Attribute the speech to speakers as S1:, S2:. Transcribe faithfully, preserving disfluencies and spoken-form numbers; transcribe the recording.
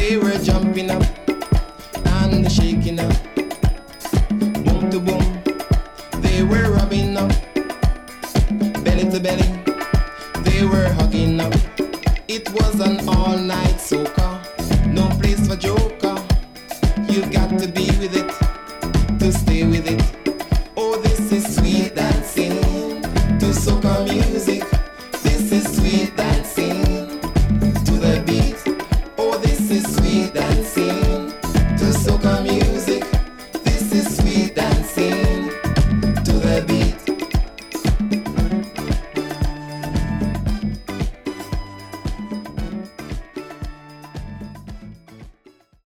S1: They were jumping up and shaking up, boom to boom. They were rubbing up, belly to belly. They were hugging up. It was an all-night soca, no place for joker. You got to be with it to stay with it. Oh, this is sweet dancing to soca music. This is sweet dancing to the beat. Oh, this is sweet dancing to soca music.